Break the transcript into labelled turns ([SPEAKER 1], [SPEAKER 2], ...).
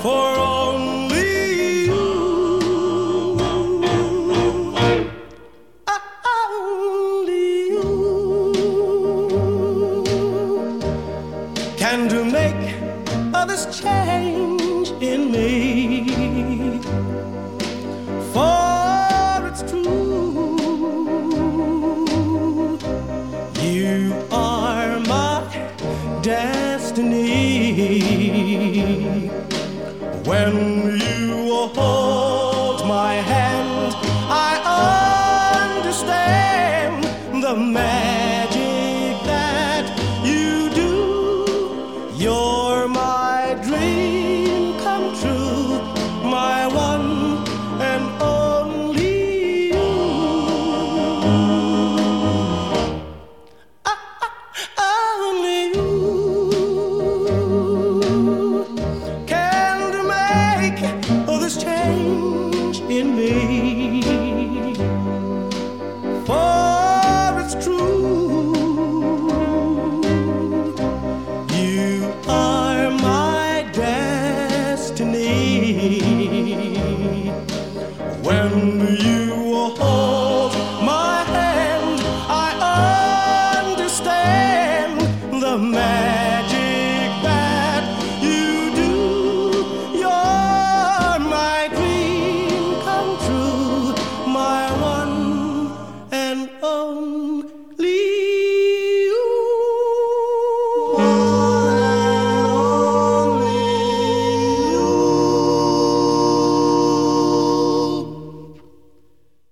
[SPEAKER 1] for only you. Only you can to make others change in me. For it's true, you are my destiny. When you hold my hand, I understand the magic that you do. You're my dream come true, my one